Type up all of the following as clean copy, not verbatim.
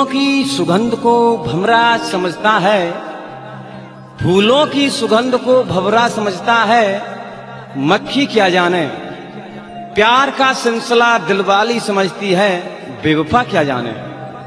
फूलों की सुगंध को भंवरा समझता है, फूलों की सुगंध को भंवरा समझता है, मक्खी क्या जाने। प्यार का सिलसिला दिलवाली समझती है, बेवफा क्या जाने।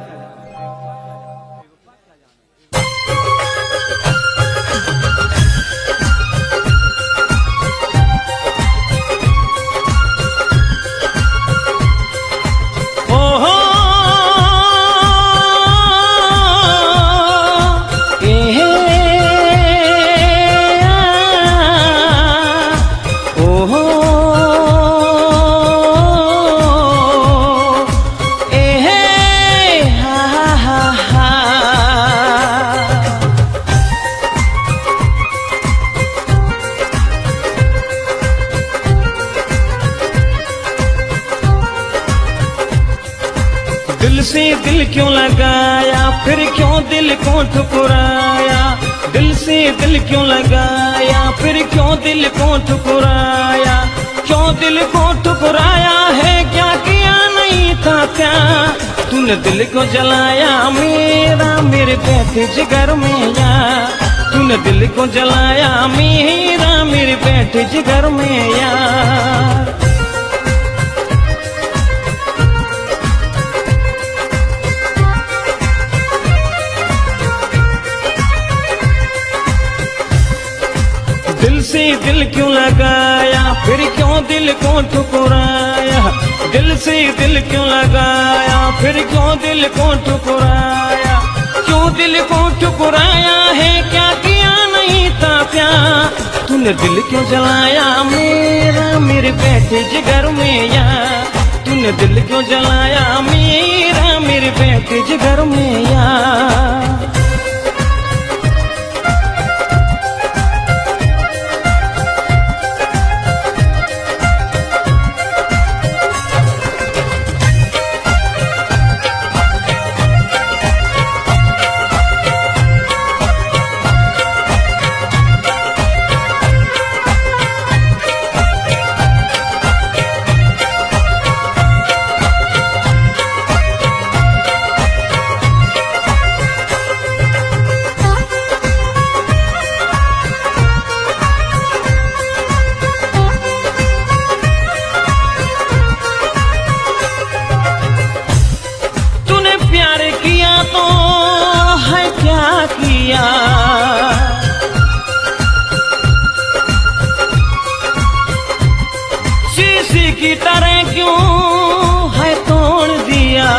दिल से दिल क्यों लगाया, फिर क्यों दिल को ठुकराया। दिल से दिल क्यों लगाया, फिर क्यों दिल को ठुकराया। क्यों दिल को ठुकराया है, क्या किया नहीं था क्या। तूने दिल को जलाया मेरा मेरे बैठे जिगर में यार। तूने दिल को जलाया मेरा मेरे बैठे जिगर में यार। दिल से दिल क्यों लगाया, फिर क्यों दिल को ठुकराया। दिल से दिल क्यों लगाया, फिर क्यों दिल को ठुकराया। क्यों दिल को ठुकराया है, क्या किया नहीं था प्यार। तूने दिल क्यों जलाया मेरा मेरे बैठे जिगर में यार। तूने दिल क्यों जलाया मेरा मेरे बैठे जिगर में यार। शीशे की तरह क्यों है तोड़ दिया।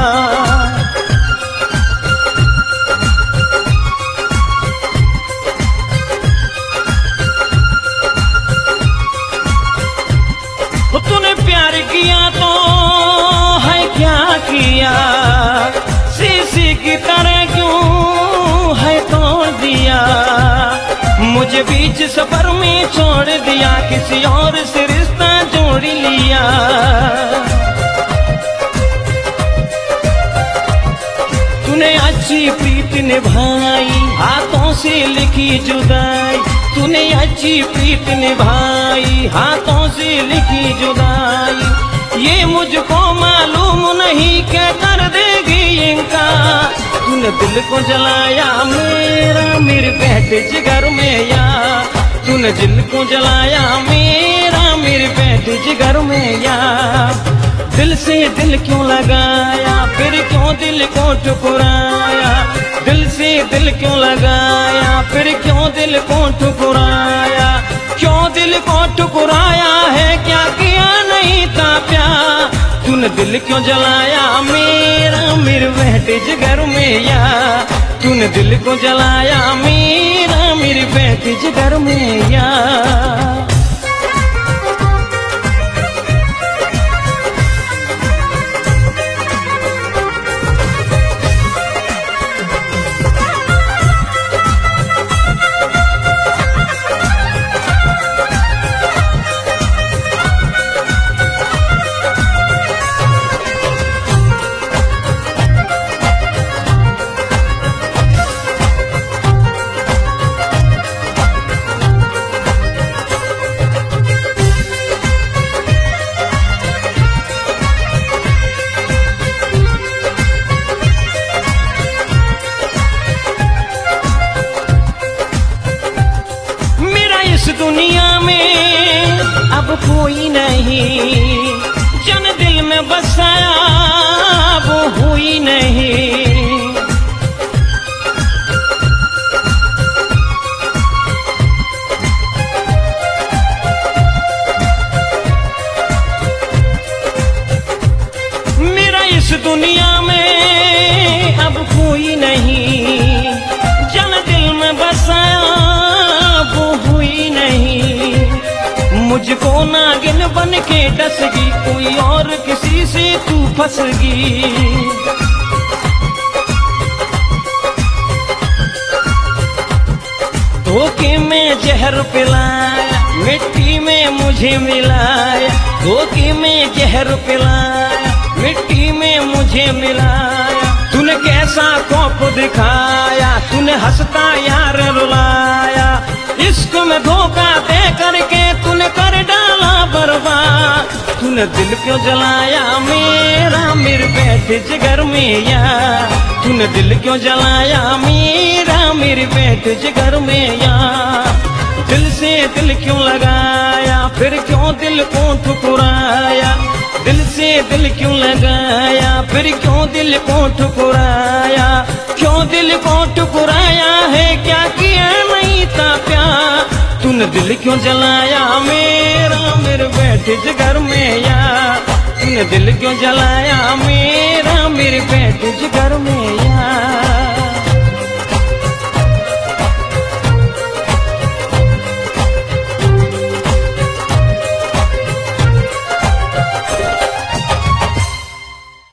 तूने प्यार किया तो है क्या किया। शीशे की तरह क्यों है तोड़ दिया। मुझे बीच सफर में छोड़ दिया, किसी और से रिश्ता जोड़ लिया। तूने अच्छी प्रीत निभाई, हाथों से लिखी जुदाई। तूने अच्छी प्रीत निभाई, हाथों से लिखी जुदाई। ये मुझको मालूम नहीं क्या कर देगी इनका। तूने दिल को जलाया मेरा मेरे बैठे जिगर में यार। तूने दिल को जलाया मेरा मेरे बैठे जिगर में यार। दिल से दिल क्यों लगाया, फिर क्यों दिल को ठुकराया। दिल से दिल क्यों लगाया, फिर क्यों दिल को ठुकराया। क्यों दिल को ठुकराया है, क्या किया नहीं था प्यार। तूने दिल क्यों जलाया मेरा मेरे बैठे जिगर में यार। तूने दिल को जलाया मेरा मेरे बैठे जिगर में यार। दुनिया में अब कोई नहीं, जन दिल में बसाया वो हुई नहीं। मेरा इस दुनिया में अब कोई नहीं, जन दिल में बसाया वो हुई नहीं। मुझको नागिन बन के डसगी, कोई और किसी से तू फंसगी। धोखे में जहर पिलाया, मिट्टी में मुझे मिलाया। धोखे में जहर पिलाया, मिट्टी में मुझे मिलाया। तूने कैसा खौफ दिखाया, तूने हंसता यार रुलाया। इश्क में धोखा दे करके तूने कर डाला बर्बाद। तूने दिल क्यों जलाया मेरा, मेरे बैठे जिगर में यार। तूने दिल क्यों जलाया मेरा, मेरे बैठे जिगर में यार। दिल से दिल क्यों लगाया, फिर क्यों दिल को ठुकराया। दिल से दिल क्यों लगाया, फिर क्यों दिल को ठुकराया। क्यों दिल को ठुकराया है, क्या किया नहीं था प्यार। तूने दिल क्यों जलाया मेरा, मेरे बैठे जिगर में यार। तूने दिल क्यों जलाया मेरा, मेरे बैठे जिगर में यार।